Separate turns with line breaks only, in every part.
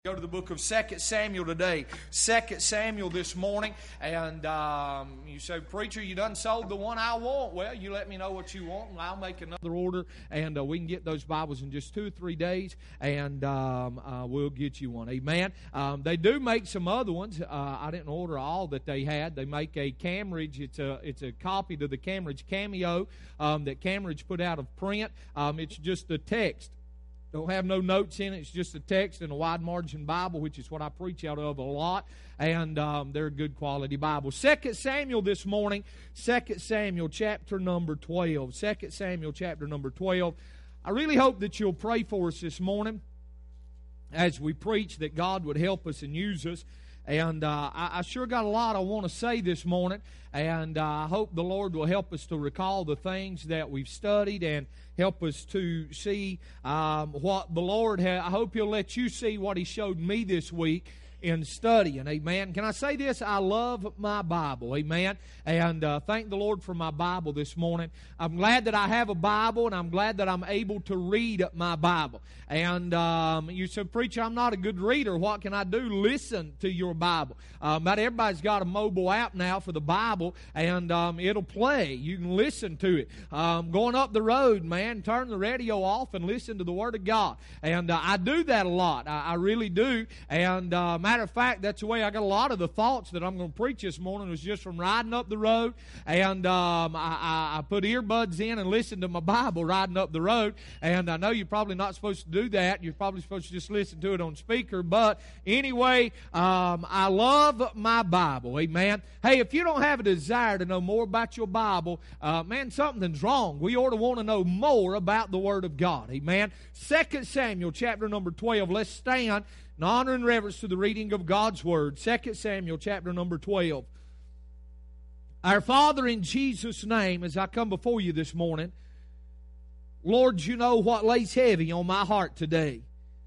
Go to the book of 2 Samuel today. 2 Samuel this morning. And you say, preacher, you done sold the one I want. Well, you let me know what you want, and I'll make another order. And we can get those Bibles in just 2 or 3 days, and we'll get you one. Amen. They do make some other ones. I didn't order all that they had. They make a Cambridge. It's a copy to the Cambridge Cameo that Cambridge put out of print. It's just the text. Don't have no notes in it. It's just a text and a wide margin Bible, which is what I preach out of a lot. And they're a good quality Bible. 2 Samuel this morning, 2 Samuel chapter number 12. 2 Samuel chapter number 12. I really hope that you'll pray for us this morning as we preach, that God would help us and use us. And I sure got a lot I want to say this morning, and I hope the Lord will help us to recall the things that we've studied and help us to see what the Lord has. I hope He'll let you see what He showed me this week in studying. Amen. Can I say this? I love my Bible. Amen. And thank the Lord for my Bible this morning. I'm glad that I have a Bible, and I'm glad that I'm able to read my Bible. And you said, preacher, I'm not a good reader. What can I do? Listen to your Bible. About everybody's got a mobile app now for the Bible, and it'll play. You can listen to it. Going up the road, man, turn the radio off and listen to the Word of God. And I do that a lot. I really do. And matter of fact, that's the way I got a lot of the thoughts that I'm going to preach this morning was just from riding up the road. And I put earbuds in and listened to my Bible riding up the road. And I know you're probably not supposed to do that. You're probably supposed to just listen to it on speaker. But anyway, I love my Bible. Amen. Hey, if you don't have a desire to know more about your Bible, man, something's wrong. We ought to want to know more about the Word of God. Amen. 2 Samuel chapter number 12. Let's stand in honor and reverence to the reading of God's Word. 2 Samuel chapter number 12. Our Father, in Jesus' name, as I come before you this morning, Lord, you know what lays heavy on my heart today.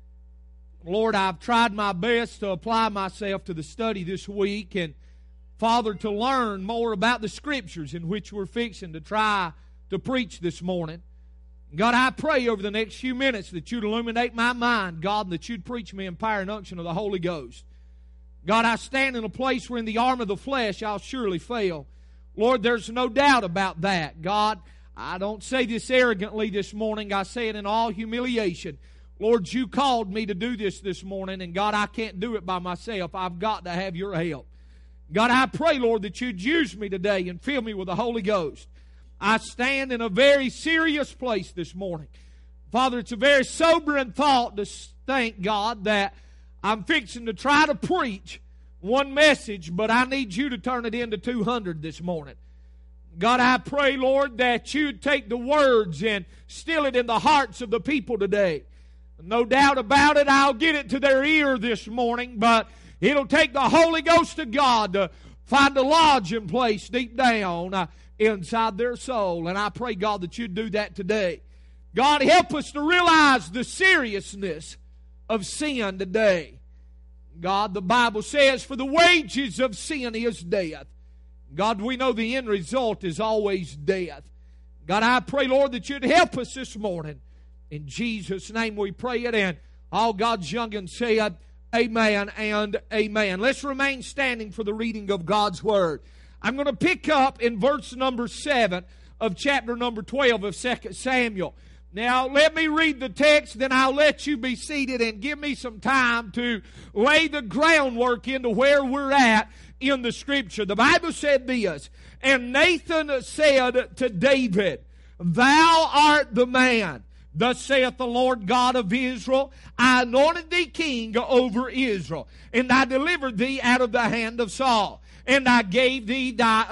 Lord, I've tried my best to apply myself to the study this week, and Father, to learn more about the Scriptures in which we're fixing to try to preach this morning. God, I pray over the next few minutes that you'd illuminate my mind, God, and that you'd preach me in power and unction of the Holy Ghost. God, I stand in a place where in the arm of the flesh I'll surely fail. Lord, there's no doubt about that. God, I don't say this arrogantly this morning. I say it in all humiliation. Lord, you called me to do this morning, and God, I can't do it by myself. I've got to have your help. God, I pray, Lord, that you'd use me today and fill me with the Holy Ghost. I stand in a very serious place this morning. Father, it's a very sobering thought to think, God, that I'm fixing to try to preach one message, but I need you to turn it into 200 this morning. God, I pray, Lord, that you'd take the words and still it in the hearts of the people today. No doubt about it, I'll get it to their ear this morning, but it'll take the Holy Ghost of God to find a lodging place deep down inside their soul. And I pray, God, that you'd do that today. God, help us to realize the seriousness of sin today. God, the Bible says, for the wages of sin is death. God, we know the end result is always death. God, I pray, Lord, that you'd help us this morning. In Jesus' name we pray it, and all God's young and said, amen and amen. Let's remain standing for the reading of God's Word. I'm going to pick up in verse number 7 of chapter number 12 of 2 Samuel. Now, let me read the text, then I'll let you be seated and give me some time to lay the groundwork into where we're at in the Scripture. The Bible said this, and Nathan said to David, thou art the man. Thus saith the Lord God of Israel, I anointed thee king over Israel, and I delivered thee out of the hand of Saul. And I gave thee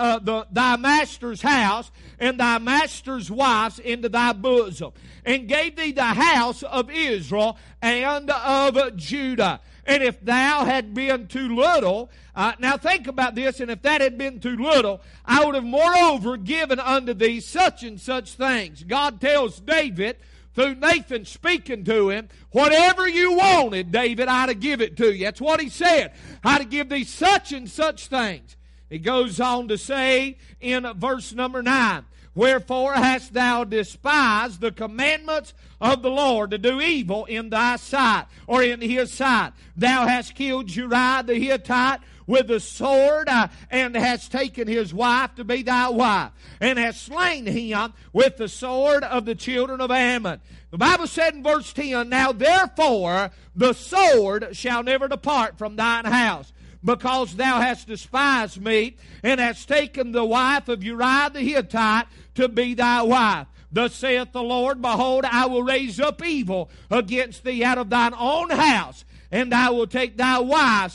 thy master's house and thy master's wives into thy bosom, and gave thee the house of Israel and of Judah. And if thou had been too little, now think about this, and if that had been too little, I would have moreover given unto thee such and such things. God tells David, through Nathan speaking to him, whatever you wanted, David, I'd to give it to you. That's what he said. I'd to give thee such and such things. He goes on to say in verse number 9, Wherefore hast thou despised the commandments of the Lord to do evil in thy sight, or in his sight? Thou hast killed Uriah the Hittite with the sword, and hast taken his wife to be thy wife, and hast slain him with the sword of the children of Ammon. The Bible said in verse 10, Now therefore the sword shall never depart from thine house, because thou hast despised me, and hast taken the wife of Uriah the Hittite to be thy wife. Thus saith the Lord, Behold, I will raise up evil against thee out of thine own house, and I will take thy wives,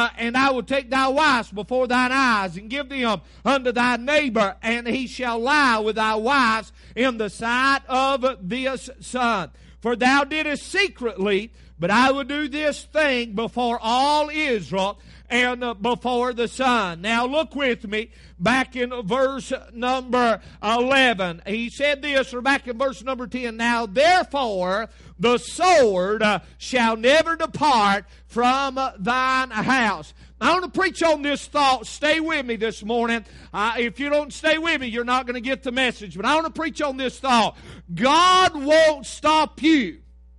before thine eyes, and give them unto thy neighbor, and he shall lie with thy wives in the sight of this son. For thou didst secretly, but I will do this thing before all Israel, and before the sun. Now look with me back in verse number 11. He said this, or back in verse number 10, Now therefore the sword shall never depart from thine house. I want to preach on this thought. Stay with me this morning. If you don't stay with me, you're not going to get the message. But I want to preach on this thought. God won't stop you,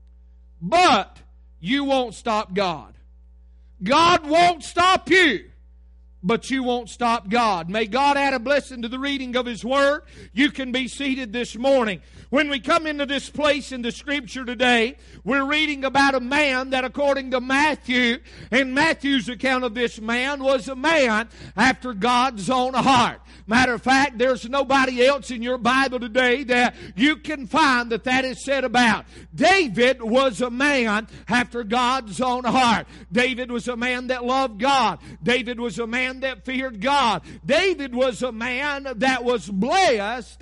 but you won't stop God. God won't stop you, but you won't stop God. May God add a blessing to the reading of His Word. You can be seated this morning. When we come into this place in the Scripture today, we're reading about a man that, according to Matthew, and Matthew's account of this man, was a man after God's own heart. Matter of fact, there's nobody else in your Bible today that you can find that is said about. David was a man after God's own heart. David was a man that loved God. David was a man that feared God. David was a man that was blessed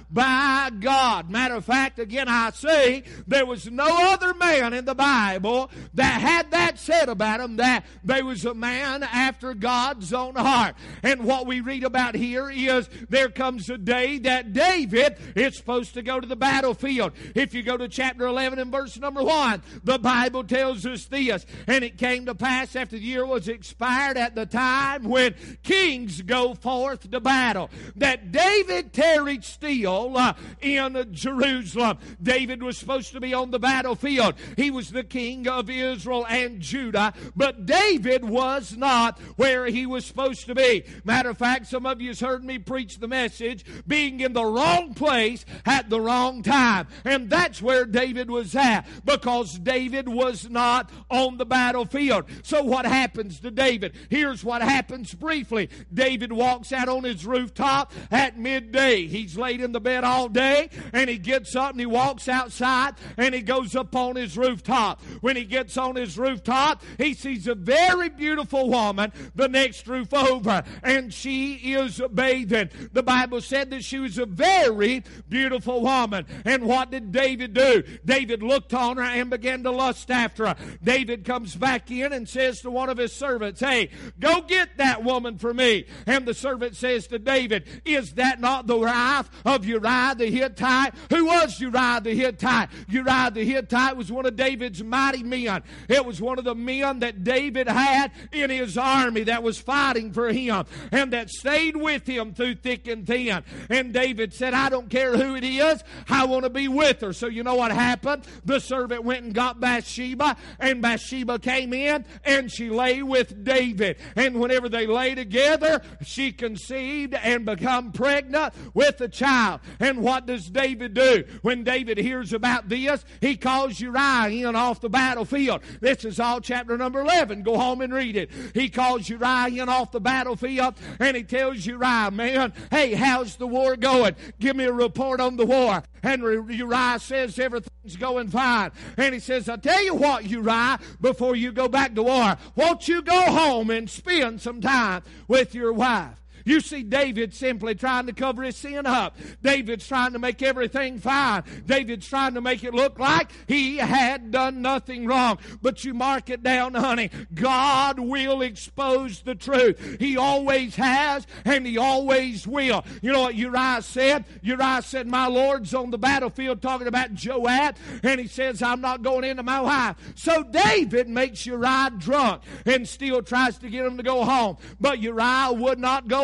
by God. Matter of fact, again I say, there was no other man in the Bible that had that said about him, that there was a man after God's own heart. And what we read about here is there comes a day that David is supposed to go to the battlefield. If you go to chapter 11 and verse number 1, the Bible tells us this, And it came to pass after the year was expired, at the time when kings go forth to battle, that David tarried still in Jerusalem. David was supposed to be on the battlefield. He was the king of Israel and Judah, but David was not where he was supposed to be. Matter of fact, some of you has heard me preach the message, being in the wrong place at the wrong time. And that's where David was at, because David was not on the battlefield. So what happens to David? Here's what happens briefly. David walks out on his rooftop at midday. He's laid in the bed all day, and he gets up and he walks outside, and he goes up on his rooftop. When he gets on his rooftop, he sees a very beautiful woman the next roof over, and she is bathing. The Bible said that she was a very beautiful woman. And what did David do? David looked on her and began to lust after her. David comes back in and says to one of his servants, Hey, go get that woman for me. And the servant says to David, Is that not the wife of Uriah the Hittite? Who was Uriah the Hittite? Uriah the Hittite was one of David's mighty men. It was one of the men that David had in his army that was fighting for him, and that stayed with him through thick and thin. And David said, I don't care who it is, I want to be with her. So you know what happened? The servant went and got Bathsheba, and Bathsheba came in and she lay with David. And whenever they lay together, she conceived and become pregnant with a child. And what does David do? When David hears about this, he calls Uriah in off the battlefield. This is all chapter number 11. Go home and read it. He calls Uriah in off the battlefield, and he tells Uriah, Man, hey, how's the war going? Give me a report on the war. And Uriah says everything's going fine. And he says, I tell you what, Uriah, before you go back to war, won't you go home and spend some time with your wife? You see, David's simply trying to cover his sin up. David's trying to make everything fine. David's trying to make it look like he had done nothing wrong. But you mark it down, honey. God will expose the truth. He always has, and He always will. You know what Uriah said? Uriah said, My Lord's on the battlefield talking about Joab, and he says, I'm not going into my wife. So David makes Uriah drunk and still tries to get him to go home. But Uriah would not go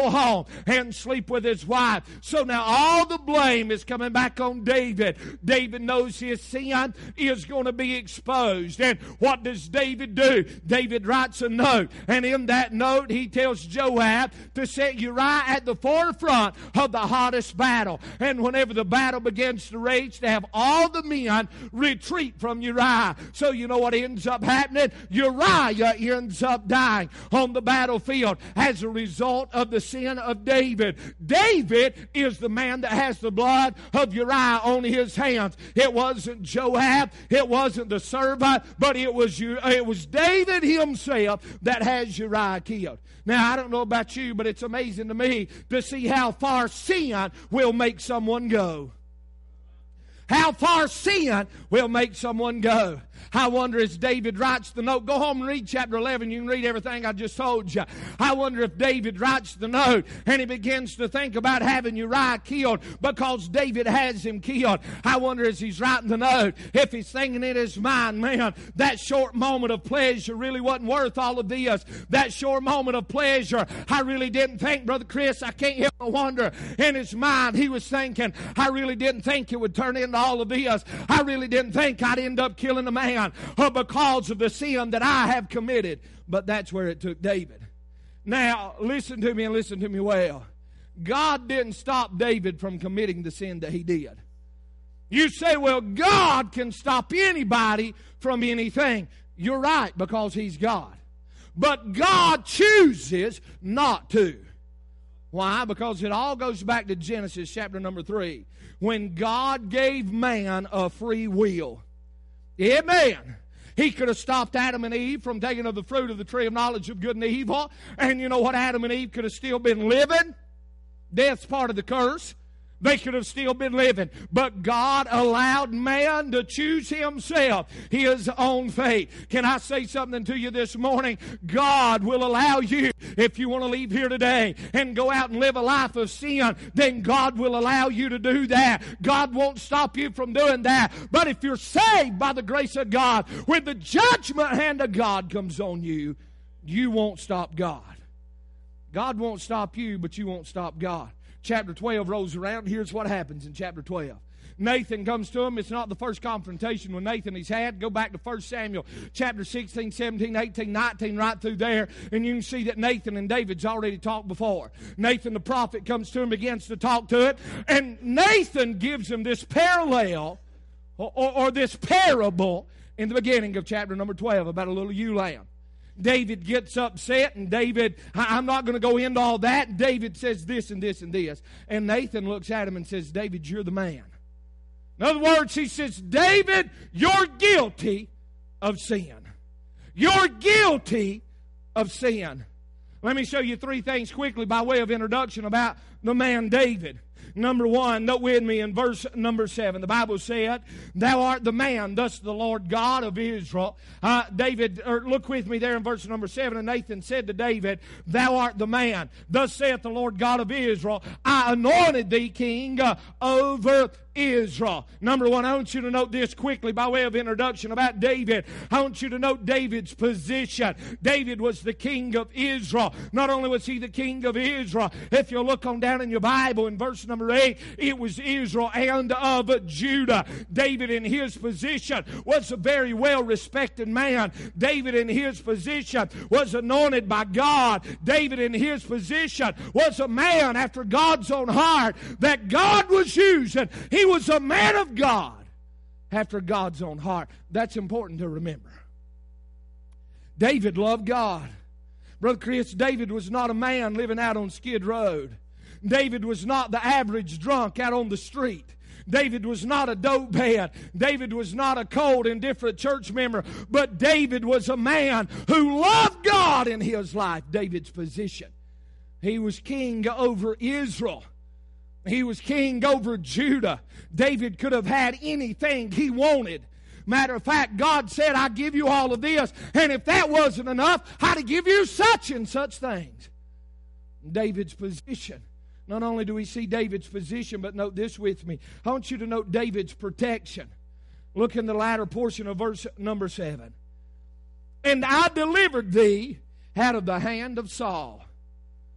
go home and sleep with his wife. So now all the blame is coming back on David. David knows his sin is going to be exposed. And what does David do? David writes a note. And in that note, he tells Joab to set Uriah at the forefront of the hottest battle. And whenever the battle begins to rage, to have all the men retreat from Uriah. So you know what ends up happening? Uriah ends up dying on the battlefield as a result of the sin of David. David is the man that has the blood of Uriah on his hands. It wasn't Joab, it wasn't the servant, but it was David himself that has Uriah killed. Now, I don't know about you, but it's amazing to me to see how far sin will make someone go. How far sin will make someone go. I wonder, as David writes the note, go home and read chapter 11. You can read everything I just told you. I wonder if David writes the note and he begins to think about having Uriah killed because David has him killed. I wonder, as he's writing the note, if he's thinking in his mind, man, that short moment of pleasure really wasn't worth all of this. That short moment of pleasure, I really didn't think, Brother Chris, I can't help but wonder, in his mind he was thinking, I really didn't think it would turn into all of this. I really didn't think I'd end up killing a man because of the sin that I have committed. But that's where it took David. Now, listen to me and listen to me well. God didn't stop David from committing the sin that he did. You say, well, God can stop anybody from anything. You're right, because he's God. But God chooses not to. Why? Because it all goes back to Genesis chapter number 3. When God gave man a free will. Amen. He could have stopped Adam and Eve from taking of the fruit of the tree of knowledge of good and evil. And you know what? Adam and Eve could have still been living. Death's part of the curse. They could have still been living. But God allowed man to choose himself, his own fate. Can I say something to you this morning? God will allow you, if you want to leave here today and go out and live a life of sin, then God will allow you to do that. God won't stop you from doing that. But if you're saved by the grace of God, when the judgment hand of God comes on you, you won't stop God. God won't stop you, but you won't stop God. Chapter 12 rolls around. Here's what happens in chapter 12. Nathan comes to him. It's not the first confrontation with Nathan he's had. Go back to 1 Samuel chapter 16, 17, 18, 19, right through there, and you can see that Nathan and David's already talked before. Nathan the prophet comes to him, begins to talk to it, and Nathan gives him this parallel or this parable in the beginning of chapter number 12 about a little ewe lamb. David gets upset, and David, I'm not going to go into all that. David says this and this and this. And Nathan looks at him and says, David, you're the man. In other words, he says, David, you're guilty of sin. You're guilty of sin. Let me show you three things quickly by way of introduction about the man David. Number one, note with me in verse number 7. The Bible said, Thou art the man, thus the Lord God of Israel. Look with me there in verse number 7. And Nathan said to David, Thou art the man, thus saith the Lord God of Israel. I anointed thee king over Israel. Number one, I want you to note this quickly by way of introduction about David. I want you to note David's position. David was the king of Israel. Not only was he the king of Israel, if you look on down in your Bible in verse number 8, it was Israel and of Judah. David in his position was a very well-respected man. David in his position was anointed by God. David in his position was a man after God's own heart that God was using. He was a man of God after God's own heart. That's important to remember. David loved God. Brother Chris, David was not a man living out on Skid Road. David was not the average drunk out on the street. David was not a dope head. David was not a cold, indifferent church member. But David was a man who loved God in his life. David's position. He was king over Israel. He was king over Judah. David could have had anything he wanted. Matter of fact, God said, I give you all of this. And if that wasn't enough, I'd give you such and such things. David's position. Not only do we see David's position, but note this with me. I want you to note David's protection. Look in the latter portion of verse number 7. And I delivered thee out of the hand of Saul.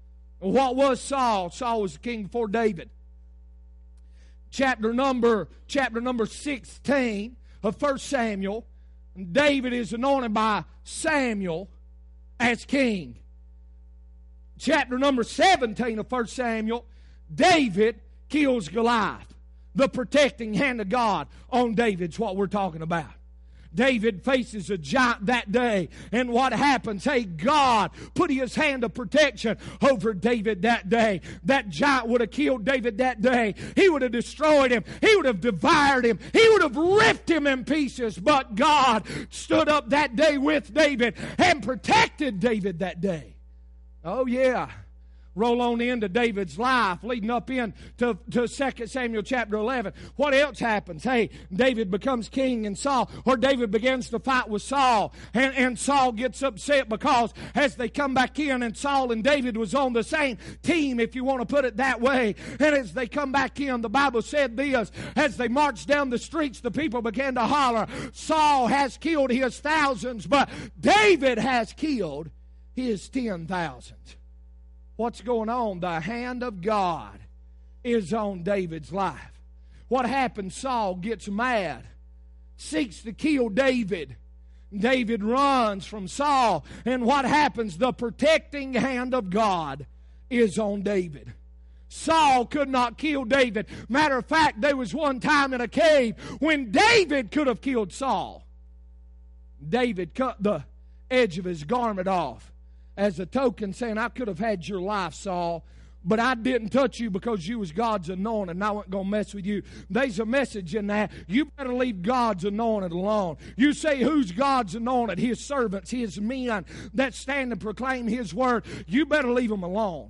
What was Saul? Saul was the king before David. Chapter number 16 of 1 Samuel, David is anointed by Samuel as king. Chapter number 17 of 1 Samuel, David kills Goliath. The protecting hand of God on David's what we're talking about. David faces a giant that day. And what happens? Hey, God put his hand of protection over David that day. That giant would have killed David that day. He would have destroyed him. He would have devoured him. He would have ripped him in pieces. But God stood up that day with David and protected David that day. Oh, yeah. Roll on into David's life, leading up into 2 Samuel chapter 11. What else happens? Hey, David becomes king and Saul, or David begins to fight with Saul. And Saul gets upset because as they come back in, and Saul and David was on the same team, if you want to put it that way. And as they come back in, the Bible said this, as they marched down the streets, the people began to holler, Saul has killed his thousands, but David has killed his 10,000. What's going on? The hand of God is on David's life. What happens? Saul gets mad, seeks to kill David. David runs from Saul. And what happens? The protecting hand of God is on David. Saul could not kill David. Matter of fact, there was one time in a cave when David could have killed Saul. David cut the edge of his garment off as a token saying, I could have had your life, Saul, but I didn't touch you because you was God's anointed and I wasn't going to mess with you. There's a message in that. You better leave God's anointed alone. You say, who's God's anointed? His servants, His men that stand and proclaim His word. You better leave them alone.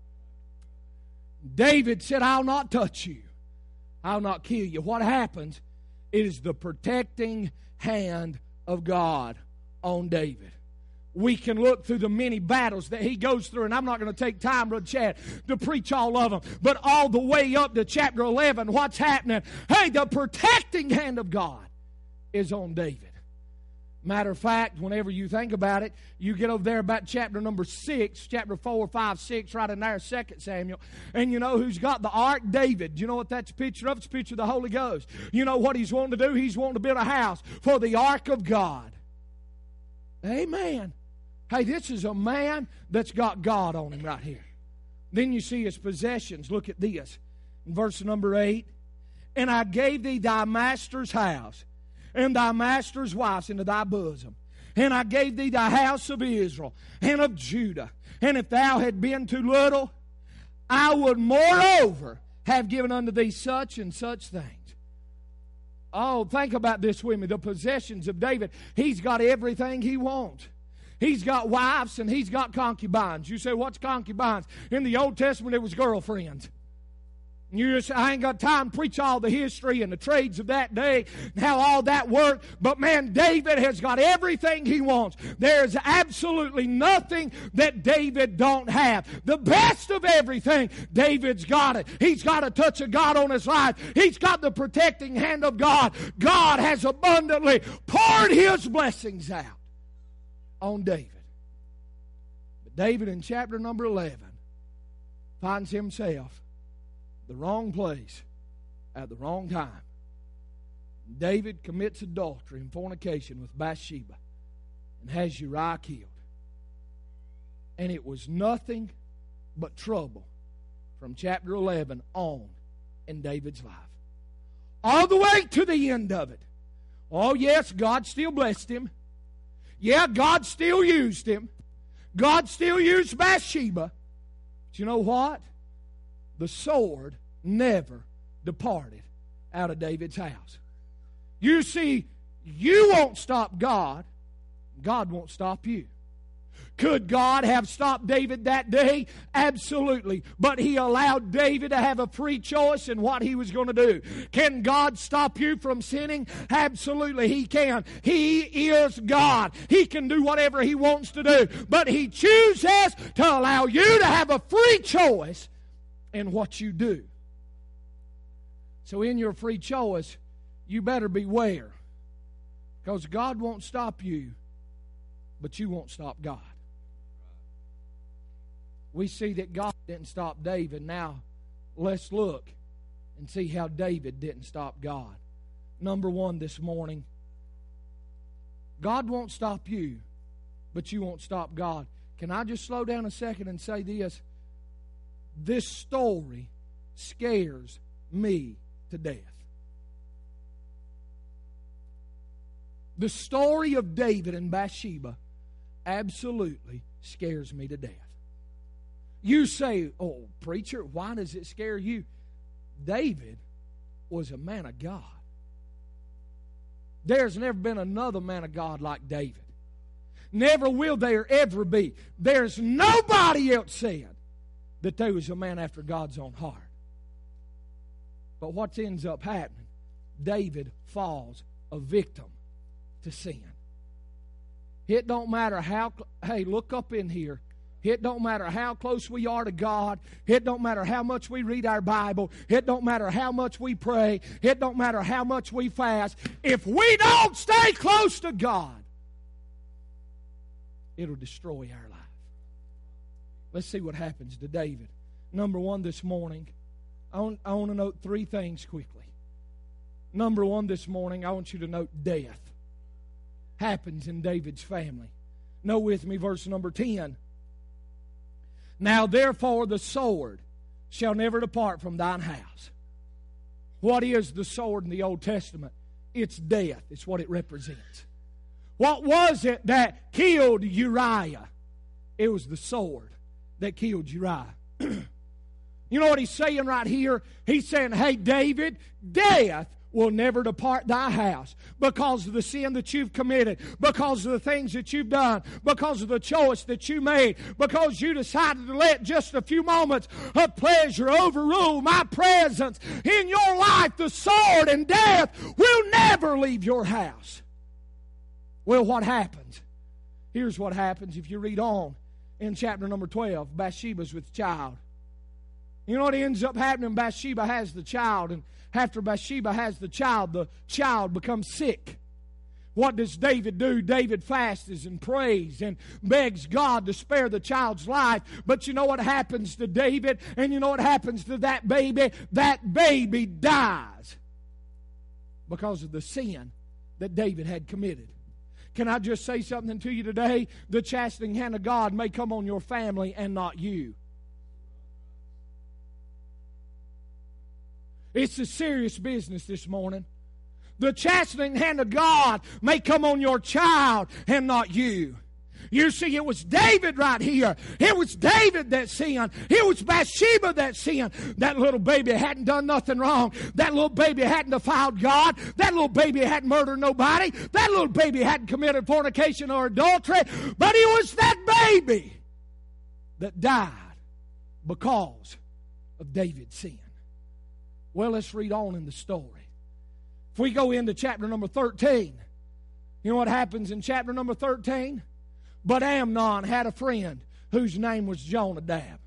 David said, I'll not touch you. I'll not kill you. What happens? It is the protecting hand of God on David. We can look through the many battles that he goes through, and I'm not going to take time, Brother Chad, to preach all of them. But all the way up to chapter 11, what's happening? Hey, the protecting hand of God is on David. Matter of fact, whenever you think about it, you get over there about chapter number 6, chapter 4, 5, 6, right in there, 2 Samuel. And you know who's got the ark? David. You know what that's a picture of? It's a picture of the Holy Ghost. You know what he's wanting to do? He's wanting to build a house for the ark of God. Amen. Hey, this is a man that's got God on him right here. Then you see his possessions. Look at this. In verse number 8. And I gave thee thy master's house, and thy master's wives into thy bosom. And I gave thee the house of Israel and of Judah. And if thou had been too little, I would moreover have given unto thee such and such things. Oh, think about this with me. The possessions of David. He's got everything he wants. He's got wives and he's got concubines. You say, what's concubines? In the Old Testament, it was girlfriends. You just, I ain't got time to preach all the history and the trades of that day and how all that worked. But man, David has got everything he wants. There's absolutely nothing that David don't have. The best of everything, David's got it. He's got a touch of God on his life. He's got the protecting hand of God. God has abundantly poured His blessings out on David. But David in chapter number 11 finds himself the wrong place at the wrong time. David commits adultery and fornication with Bathsheba and has Uriah killed. And it was nothing but trouble from chapter 11 on in David's life. All the way to the end of it. Oh yes, God still blessed him. Yeah, God still used him. God still used Bathsheba. But you know what? The sword never departed out of David's house. You see, you won't stop God. God won't stop you. Could God have stopped David that day? Absolutely. But He allowed David to have a free choice in what he was going to do. Can God stop you from sinning? Absolutely, He can. He is God. He can do whatever He wants to do. But He chooses to allow you to have a free choice in what you do. So in your free choice, you better beware. Because God won't stop you, but you won't stop God. we see that God didn't stop David. Now, let's look and see how David didn't stop God. Number one this morning, God won't stop you, but you won't stop God. Can I just slow down a second and say this? This story scares me to death. The story of David and Bathsheba absolutely scares me to death. You say, oh, preacher, why does it scare you? David was a man of God. There's never been another man of God like David. Never will there ever be. There's nobody else said that there was a man after God's own heart. But what ends up happening? David falls a victim to sin. It don't matter how, hey, look up in here. It don't matter how close we are to God. It don't matter how much we read our Bible. It don't matter how much we pray. It don't matter how much we fast. If we don't stay close to God, it'll destroy our life. Let's see what happens to David. Number one this morning, I want to note three things quickly. Number one this morning, I want you to note death happens in David's family. Note with me verse number 10. Now therefore the sword shall never depart from thine house. What is the sword in the Old Testament? It's death. It's what it represents. What was it that killed Uriah? It was the sword that killed Uriah. You know what he's saying right here? He's saying, hey, David, death will never depart thy house because of the sin that you've committed, because of the things that you've done, because of the choice that you made, because you decided to let just a few moments of pleasure overrule my presence in your life. The sword and death will never leave your house. Well, what happens? Here's what happens if you read on in chapter number 12. Bathsheba's with child. You know what ends up happening? Bathsheba has the child, and after Bathsheba has the child becomes sick. What does David do? David fasts and prays and begs God to spare the child's life. But you know what happens to David? And you know what happens to that baby? That baby dies because of the sin that David had committed. Can I just say something to you today? The chastening hand of God may come on your family and not you. It's a serious business this morning. The chastening hand of God may come on your child and not you. You see, it was David right here. It was David that sinned. It was Bathsheba that sinned. That little baby hadn't done nothing wrong. That little baby hadn't defiled God. That little baby hadn't murdered nobody. That little baby hadn't committed fornication or adultery. But it was that baby that died because of David's sin. Well, let's read on in the story. If we go into chapter number 13, you know what happens in chapter number 13? But Amnon had a friend whose name was Jonadab.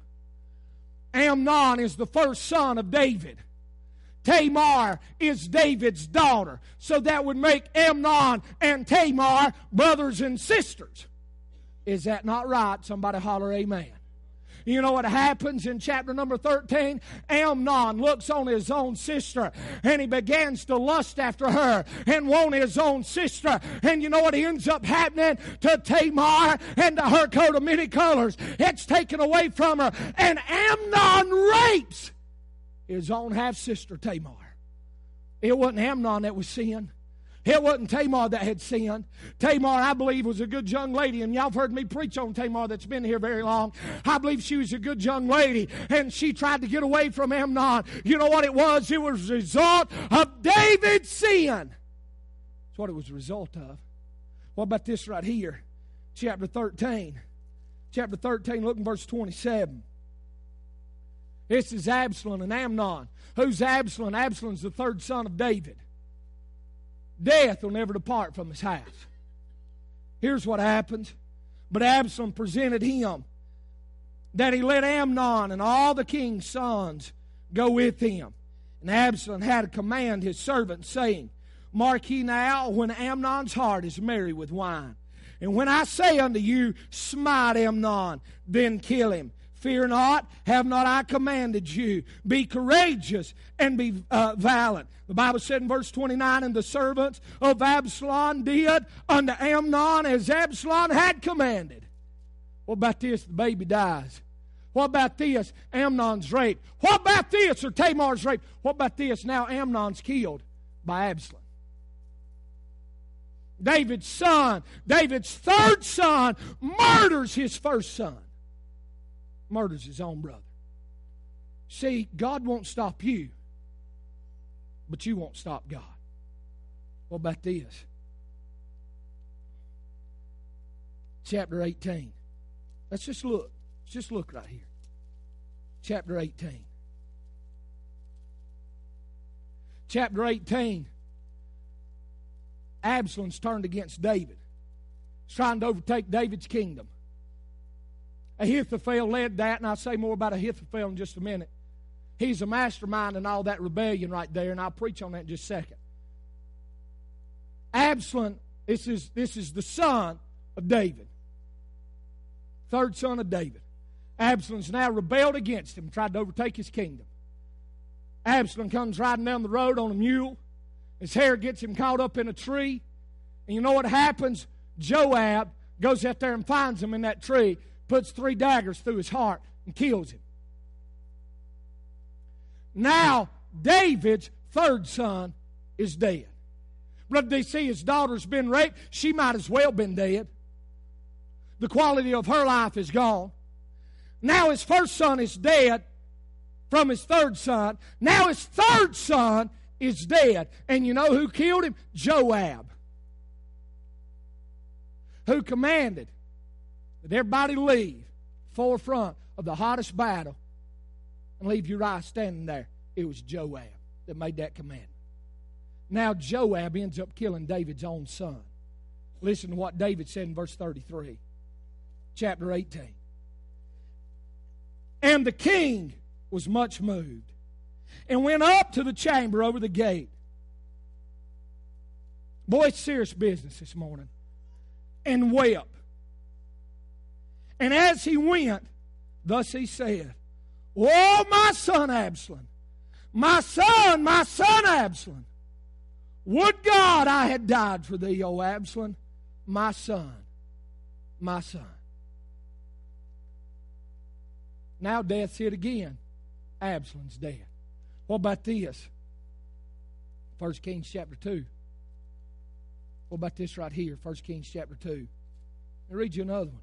Amnon is the first son of David. Tamar is David's daughter. So that would make Amnon and Tamar brothers and sisters. Is that not right? Somebody holler amen. You know what happens in chapter number 13? Amnon looks on his own sister and he begins to lust after her and want his own sister. And you know what ends up happening to Tamar and to her coat of many colors? It's taken away from her. And Amnon rapes his own half-sister Tamar. It wasn't Amnon that was sin. It wasn't Tamar that had sinned. Tamar, I believe, was a good young lady. And y'all have heard me preach on Tamar that's been here very long. I believe she was a good young lady. And she tried to get away from Amnon. You know what it was? It was a result of David's sin. That's what it was a result of. What about this right here? Chapter 13. Chapter 13, look in verse 27. This is Absalom and Amnon. Who's Absalom? Absalom's the third son of David. Death will never depart from his house. Here's what happens. But Absalom presented him that he let Amnon and all the king's sons go with him. And Absalom had to command his servants, saying, Mark ye now, when Amnon's heart is merry with wine. And when I say unto you, smite Amnon, then kill him.
Fear not, have not I commanded you? Be courageous and be valiant. The Bible said in verse 29, and the servants of Absalom did unto Amnon as Absalom had commanded. What about this? The baby dies. What about this? Amnon's raped. What about this? Or Tamar's raped. What about this? Now Amnon's killed by Absalom. David's son, David's third son, murders his first son. Murders his own brother. See, God won't stop you, but you won't stop God. What about this? Chapter 18. Let's just look. Let's just look right here. Chapter 18. Chapter 18. Absalom's turned against David. He's trying to overtake David's kingdom. Ahithophel led that, and I'll say more about Ahithophel in just a minute. He's a mastermind in all that rebellion right there, and I'll preach on that in just a second. Absalom, this is the son of David. Third son of David. Absalom's now rebelled against him, tried to overtake his kingdom. Absalom comes riding down the road on a mule. His hair gets him caught up in a tree. And you know what happens? Joab goes out there and finds him in that tree, puts 3 daggers through his heart, and kills him. Now, David's third son is dead. Brother, they see his daughter's been raped. She might as well been dead. The quality of her life is gone. Now his first son is dead from his third son. Now his third son is dead. And you know who killed him? Joab. Who commanded that everybody leave forefront of the hottest battle and leave Uriah standing there. It was Joab that made that command. Now Joab ends up killing David's own son. Listen to what David said in verse 33. Chapter 18. And the king was much moved, and went up to the chamber over the gate. Boy, it's serious business this morning. And wept. And as he went, thus he said, "Oh, my son Absalom, my son Absalom, would God I had died for thee, O Absalom, my son, my son." Now death's hit again. Absalom's dead. What about this? 1 Kings chapter 2. What about this right here? 1 Kings chapter 2. I'll read you another one.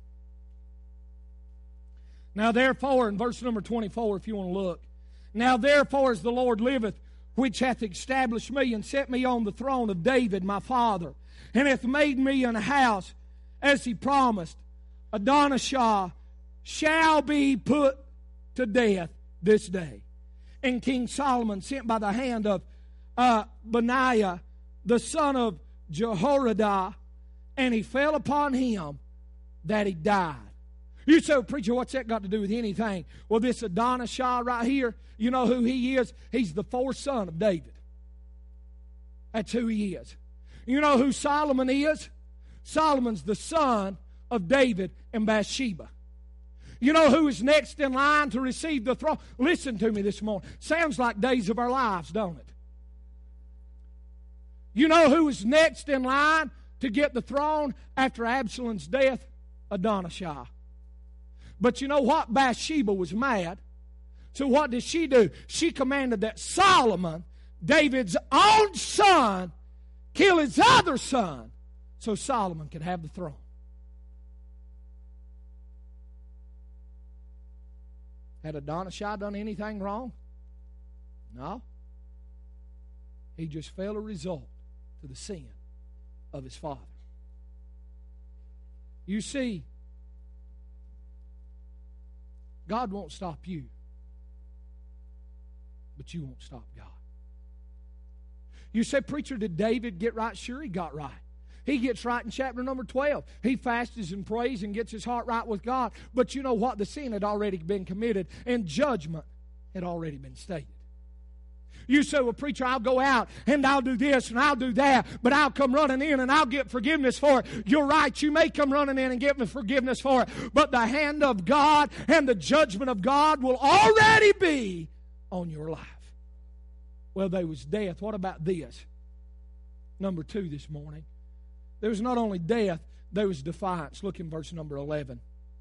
Now therefore, in verse number 24, if you want to look. Now therefore, as the Lord liveth, which hath established me and set me on the throne of David my father, and hath made me an house, as he promised, Adonijah shall be put to death this day. And King Solomon sent by the hand of Benaiah, the son of Jehoiada, and he fell upon him that he died. You say, preacher, what's that got to do with anything? Well, this Adonijah right here, you know who he is? He's the fourth son of David. That's who he is. You know who Solomon is? Solomon's the son of David and Bathsheba. You know who is next in line to receive the throne? Listen to me this morning. Sounds like days of our lives, don't it? You know who is next in line to get the throne after Absalom's death? Adonijah. But you know what? Bathsheba was mad. So what did she do? She commanded that Solomon, David's own son, kill his other son so Solomon could have the throne. Had Adonijah done anything wrong? No. He just fell a result to the sin of his father. You see, God won't stop you, but you won't stop God. You say, preacher, did David get right? Sure, he got right. He gets right in chapter number 12. He fasts and prays and gets his heart right with God. But you know what? The sin had already been committed and judgment had already been stated. You say, well, preacher, I'll go out and I'll do this and I'll do that, but I'll come running in and I'll get forgiveness for it. You're right. You may come running in and get forgiveness for it, but the hand of God and the judgment of God will already be on your life. Well, there was death. What about this? Number 2 this morning. There was not only death, there was defiance. Look in verse number 11.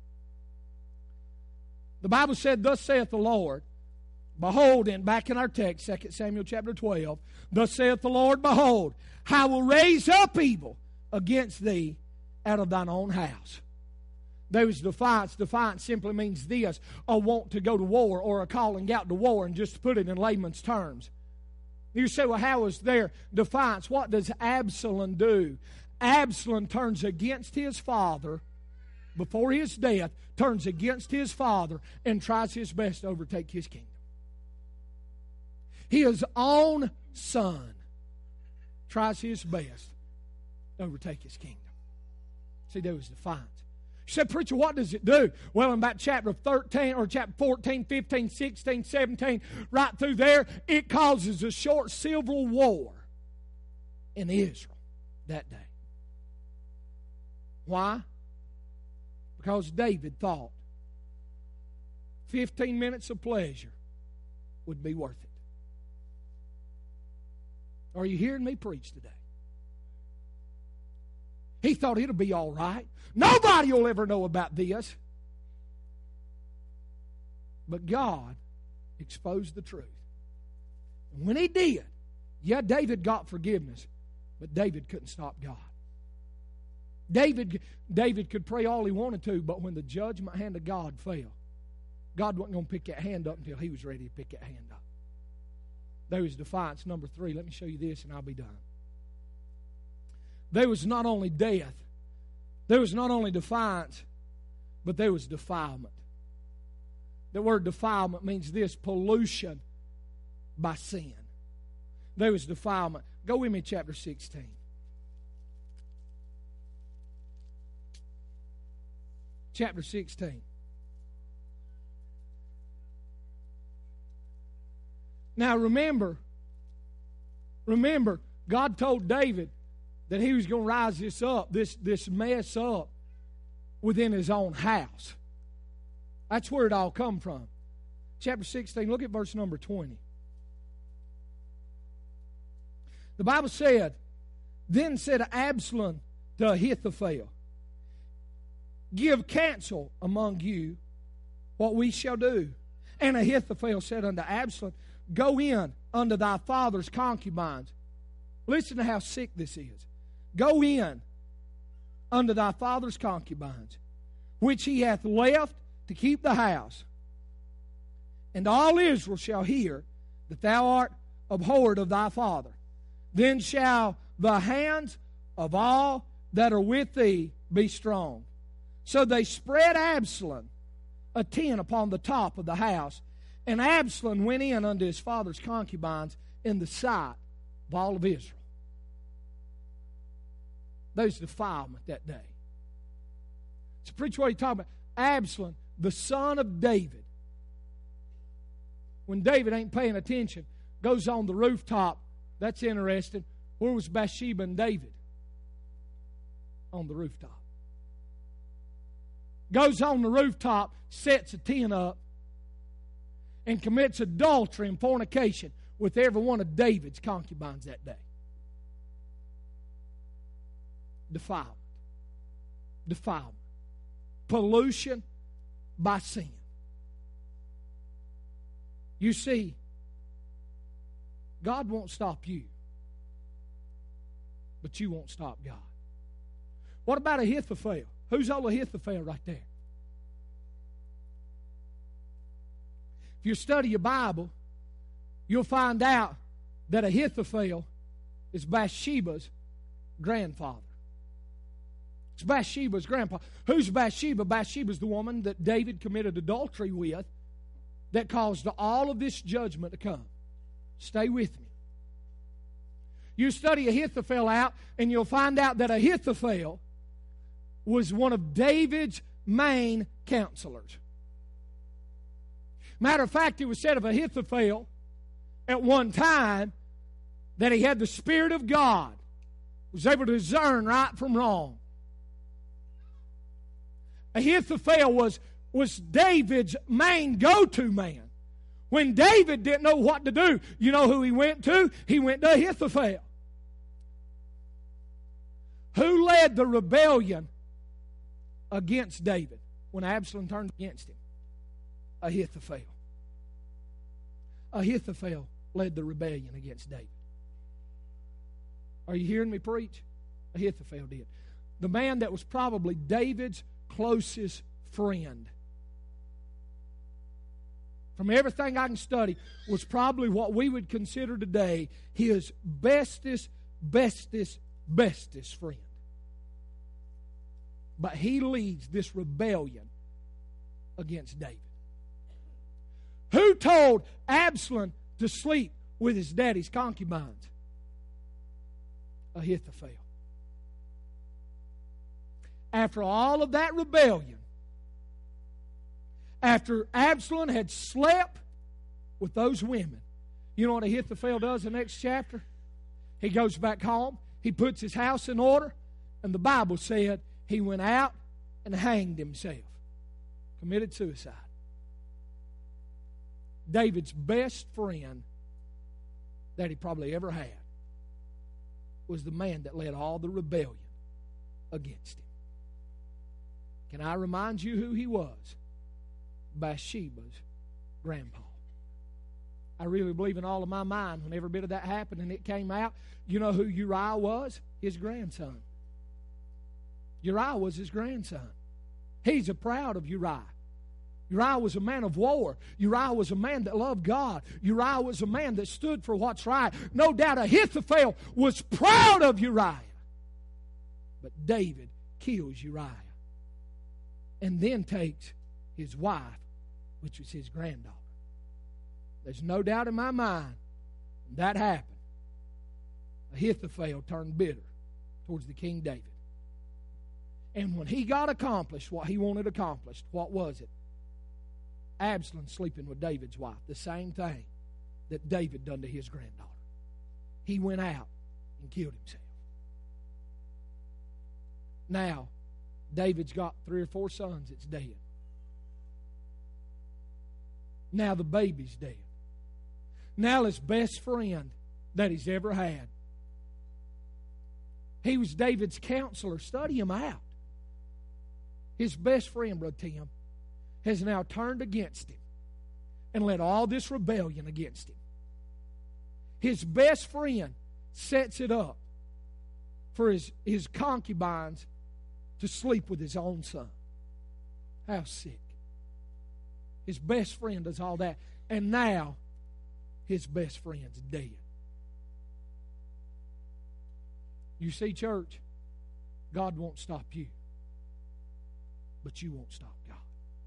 The Bible said, thus saith the Lord, behold, and back in our text, 2 Samuel chapter 12, thus saith the Lord, behold, I will raise up evil against thee out of thine own house. There was defiance. Defiance simply means this, a want to go to war or a calling out to war, and just to put it in layman's terms. You say, well, how is there defiance? What does Absalom do? Absalom turns against his father before his death, turns against his father, and tries his best to overtake his kingdom. His own son tries his best to overtake his kingdom. See, there was defiance. You said, preacher, what does it do? Well, in about chapter 13 or chapter 14, 15, 16, 17, right through there, it causes a short civil war in Israel that day. Why? Because David thought 15 minutes of pleasure would be worth it. Are you hearing me preach today? He thought it'll be all right. Nobody will ever know about this. But God exposed the truth. And when he did, yeah, David got forgiveness, but David couldn't stop God. David could pray all he wanted to, but when the judgment hand of God fell, God wasn't going to pick that hand up until he was ready to pick that hand up. There was defiance. Number 3, let me show you this and I'll be done. There was not only death, there was not only defiance, but there was defilement. The word defilement means this, pollution by sin. There was defilement. Go with me, chapter 16. Chapter 16. Now remember, God told David that he was going to rise this mess up within his own house. That's where it all come from. Chapter 16, look at verse number 20. The Bible said, then said Absalom to Ahithophel, give counsel among you what we shall do. And Ahithophel said unto Absalom, go in unto thy father's concubines. Listen to how sick this is. Go in unto thy father's concubines, which he hath left to keep the house. And all Israel shall hear that thou art abhorred of thy father. Then shall the hands of all that are with thee be strong. So they spread Absalom a tent upon the top of the house, and Absalom went in unto his father's concubines in the sight of all of Israel. There's defilement that day. So, preacher, what are you talking about? Absalom, the son of David, when David ain't paying attention, goes on the rooftop. That's interesting. Where was Bathsheba and David? On the rooftop. Goes on the rooftop, sets a tent up, and commits adultery and fornication with every one of David's concubines that day. Defilement. Defilement. Pollution by sin. You see, God won't stop you, but you won't stop God. What about Ahithophel? Who's old Ahithophel right there? If you study your Bible, you'll find out that Ahithophel is Bathsheba's grandfather. It's Bathsheba's grandpa. Who's Bathsheba? Bathsheba's the woman that David committed adultery with that caused all of this judgment to come. Stay with me. You study Ahithophel out, and you'll find out that Ahithophel was one of David's main counselors. Matter of fact, it was said of Ahithophel, at one time that he had the Spirit of God, was able to discern right from wrong. Ahithophel was David's main go-to man. When David didn't know what to do, you know who he went to? He went to Ahithophel. Who led the rebellion against David when Absalom turned against him? Ahithophel. Ahithophel led the rebellion against David. Are you hearing me preach? Ahithophel did. The man that was probably David's closest friend, from everything I can study, was probably what we would consider today his bestest friend. But he leads this rebellion against David. Who told Absalom to sleep with his daddy's concubines? Ahithophel. After all of that rebellion, after Absalom had slept with those women, you know what Ahithophel does in the next chapter? He goes back home, he puts his house in order, and the Bible said he went out and hanged himself, committed suicide. David's best friend that he probably ever had was the man that led all the rebellion against him. Can I remind you who he was? Bathsheba's grandpa. I really believe in all of my mind when every bit of that happened and it came out. You know who Uriah was? His grandson. Uriah was his grandson. He's proud of Uriah. Uriah was a man of war. Uriah was a man that loved God. Uriah was a man that stood for what's right. No doubt Ahithophel was proud of Uriah. But David kills Uriah and then takes his wife, which was his granddaughter. There's no doubt in my mind when that happened, Ahithophel turned bitter towards the King David. And when he got accomplished what he wanted accomplished, what was it? Absalom sleeping with David's wife. The same thing that David done to his granddaughter. He went out and killed himself. Now, David's got 3 or 4 sons that's dead. Now the baby's dead. Now his best friend that he's ever had. He was David's counselor. Study him out. His best friend, Brother Tim, has now turned against him and led all this rebellion against him. His best friend sets it up for his concubines to sleep with his own son. How sick. His best friend does all that. And now, his best friend's dead. You see, church, God won't stop you. But you won't stop God.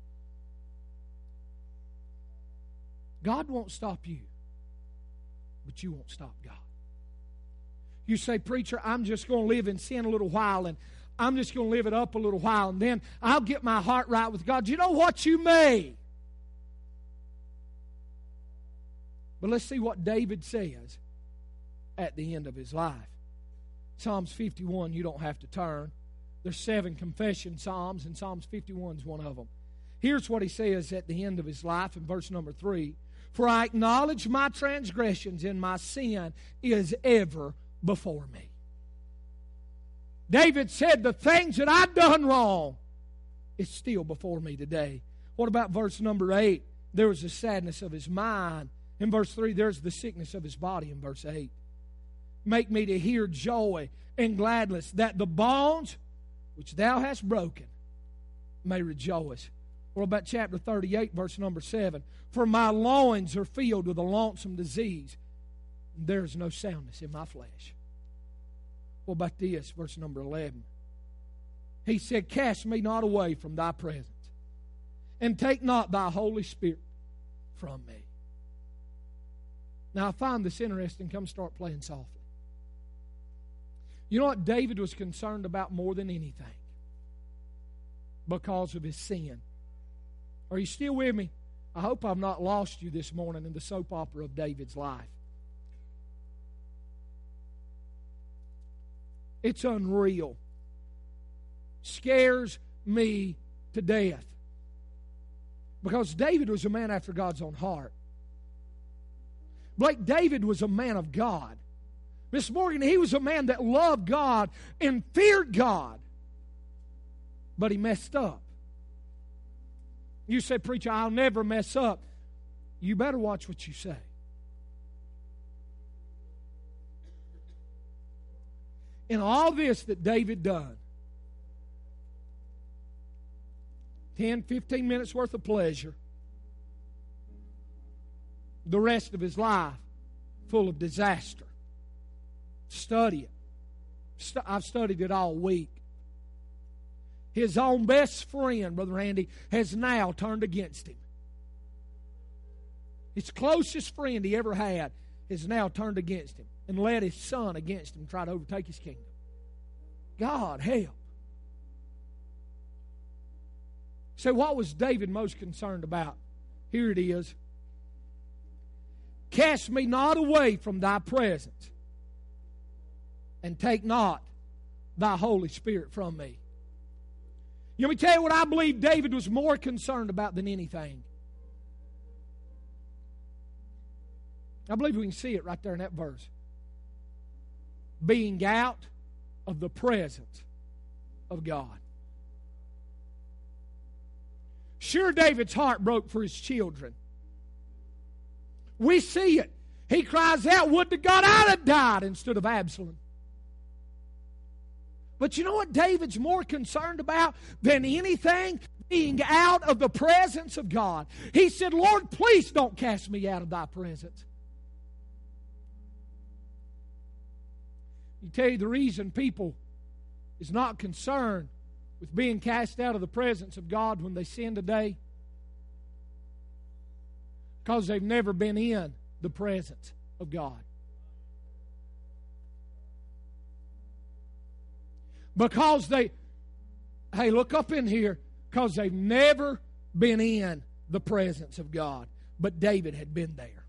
God won't stop you. But you won't stop God. You say, preacher, I'm just going to live in sin a little while, and I'm just going to live it up a little while, and then I'll get my heart right with God. You know what? You may. But let's see what David says at the end of his life. Psalms 51, you don't have to turn. There's 7 confession psalms, and Psalms 51 is one of them. Here's what he says at the end of his life in verse number 3. For I acknowledge my transgressions, and my sin is ever before me. David said, the things that I've done wrong is still before me today. What about verse number 8? There was the sadness of his mind. In verse 3, there's the sickness of his body in verse 8. Make me to hear joy and gladness, that the bonds which thou hast broken may rejoice. What about chapter 38, verse number 7? For my loins are filled with a lonesome disease, and there is no soundness in my flesh. What about this, verse number 11? He said, cast me not away from thy presence, and take not thy Holy Spirit from me. Now, I find this interesting. Come start playing softly. You know what David was concerned about more than anything? Because of his sin. Are you still with me? I hope I've not lost you this morning in the soap opera of David's life. It's unreal. Scares me to death. Because David was a man after God's own heart. Blake, David was a man of God. Miss Morgan, he was a man that loved God and feared God. But he messed up. You say, preacher, I'll never mess up. You better watch what you say. In all this that David done, 10, 15 minutes worth of pleasure, the rest of his life full of disaster. Study it. I've studied it all week. His own best friend, Brother Randy, has now turned against him. His closest friend he ever had has now turned against him and led his son against him, try to overtake his kingdom. God help. So what was David most concerned about? Here it is. Cast me not away from thy presence, and take not thy Holy Spirit from me. Let me tell you what I believe David was more concerned about than anything. I believe we can see it right there in that verse. Being out of the presence of God. Sure, David's heart broke for his children. We see it. He cries out, would to God I'd have died instead of Absalom. But you know what David's more concerned about than anything? Being out of the presence of God. He said, Lord, please don't cast me out of thy presence. I tell you the reason people is not concerned with being cast out of the presence of God when they sin today, because they've never been in the presence of God. Because hey, look up in here, because they've never been in the presence of God. But David had been there.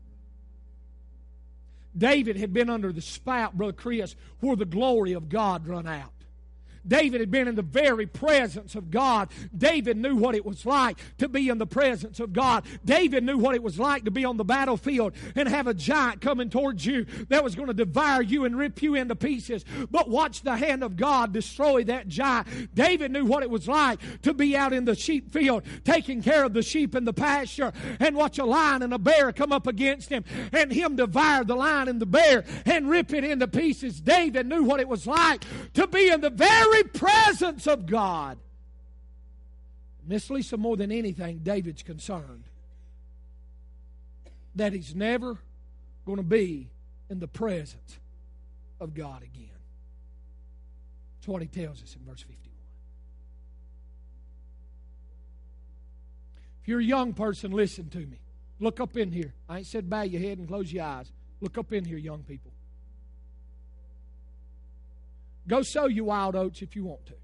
David had been under the spout, Brother Chris, where the glory of God run out. David had been in the very presence of God. David knew what it was like to be in the presence of God. David knew what it was like to be on the battlefield and have a giant coming towards you that was going to devour you and rip you into pieces. But watch the hand of God destroy that giant. David knew what it was like to be out in the sheep field taking care of the sheep in the pasture and watch a lion and a bear come up against him and him devour the lion and the bear and rip it into pieces. David knew what it was like to be in the very presence of God. Miss Lisa, more than anything, David's concerned that he's never going to be in the presence of God again. That's what he tells us in verse 51. If you're a young person, listen to me. Look up in here. I ain't said bow your head and close your eyes. Look up in here, young people. Go sow your wild oats if you want to.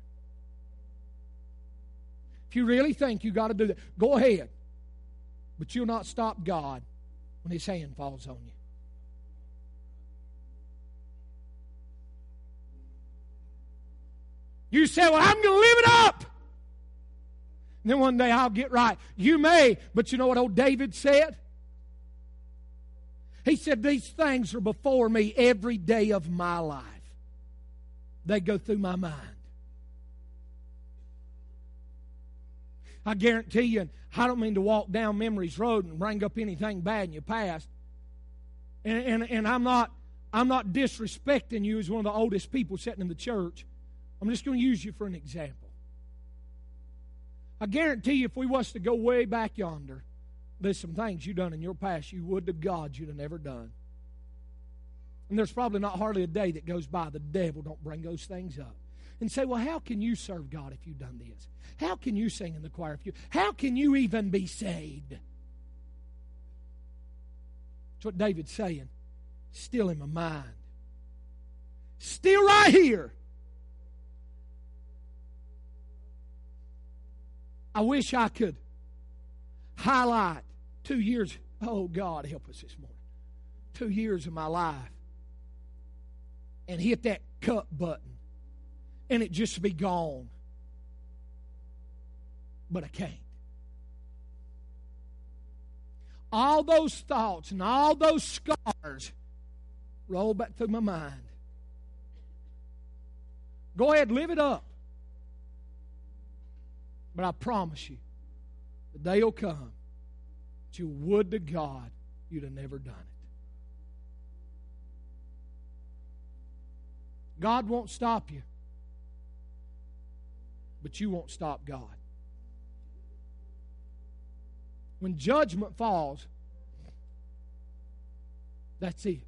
If you really think you got to do that, go ahead. But you'll not stop God when His hand falls on you. You say, well, I'm going to live it up. And then one day I'll get right. You may, but you know what old David said? He said, these things are before me every day of my life. They go through my mind. I guarantee you, and I don't mean to walk down memory's road and bring up anything bad in your past. And I'm not disrespecting you as one of the oldest people sitting in the church. I'm just going to use you for an example. I guarantee you, if we was to go way back yonder, there's some things you done in your past you would to God you'd have never done. And there's probably not hardly a day that goes by the devil don't bring those things up. And say, well, how can you serve God if you've done this? How can you sing in the choir if you... How can you even be saved? That's what David's saying. Still in my mind. Still right here. I wish I could highlight 2 years. Oh, God, help us this morning. 2 years of my life. And hit that cut button. And it just be gone. But I can't. All those thoughts and all those scars roll back through my mind. Go ahead, live it up. But I promise you, the day will come that you would to God you'd have never done it. God won't stop you, but you won't stop God. When judgment falls, that's it.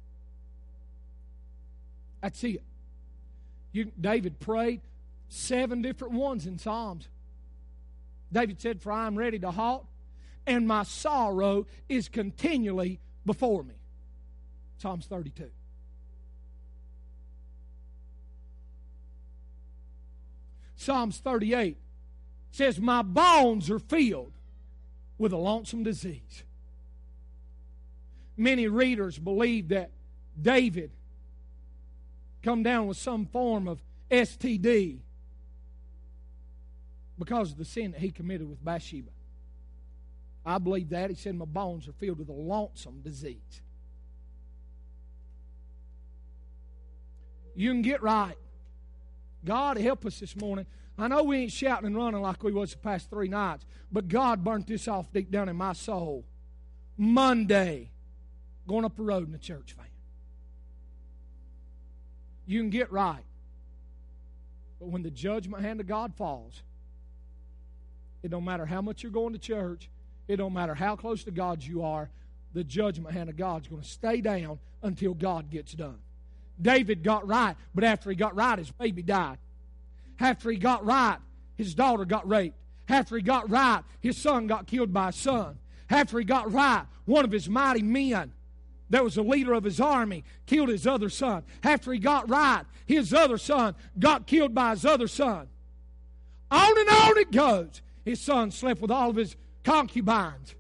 That's it. David prayed 7 different ones in Psalms. David said, "For I am ready to halt, and my sorrow is continually before me." Psalms 32. Psalms 38 says, "My bones are filled with a lonesome disease." Many readers believe that David come down with some form of STD because of the sin that he committed with Bathsheba. I believe that. He said, "My bones are filled with a lonesome disease." You can get right. God help us this morning. I know we ain't shouting and running like we was the past 3 nights, but God burnt this off deep down in my soul. Monday, going up the road in a church van. You can get right. But when the judgment hand of God falls, it don't matter how much you're going to church, it don't matter how close to God you are, the judgment hand of God's going to stay down until God gets done. David got right, but after he got right, his baby died. After he got right, his daughter got raped. After he got right, his son got killed by a son. After he got right, one of his mighty men that was the leader of his army killed his other son. After he got right, his other son got killed by his other son. On and on it goes. His son slept with all of his concubines.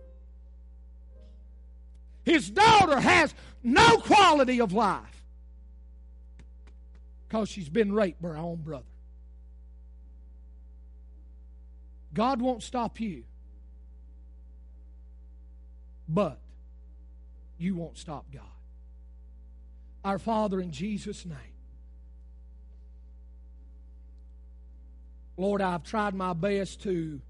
His daughter has no quality of life because she's been raped by her own brother. God won't stop you, but you won't stop God. Our Father, in Jesus' name, Lord, I've tried my best to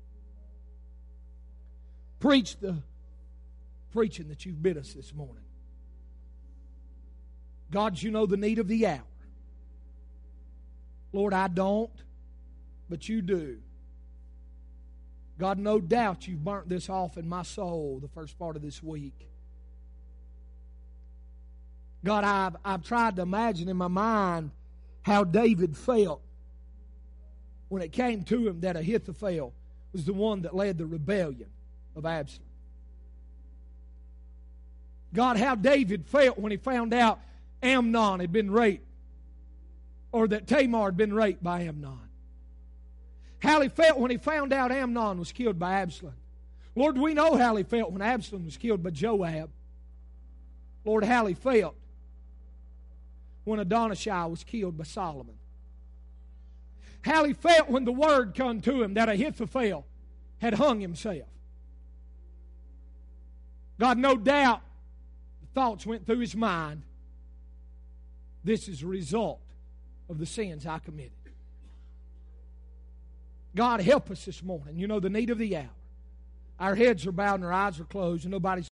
preach the preaching that you've bid us this morning. God, you know the need of the hour. Lord, I don't, but you do. God, no doubt you've burnt this off in my soul the first part of this week. God, I've tried to imagine in my mind how David felt when it came to him that Ahithophel was the one that led the rebellion of Absalom. God, how David felt when he found out Amnon had been raped, or that Tamar had been raped by Amnon. How he felt when he found out Amnon was killed by Absalom. Lord, we know how he felt when Absalom was killed by Joab. Lord, how he felt when Adonijah was killed by Solomon. How he felt when the word come to him that Ahithophel had hung himself. God, no doubt the thoughts went through his mind. This is a result of the sins I committed. God, help us this morning. You know the need of the hour. Our heads are bowed and our eyes are closed and nobody's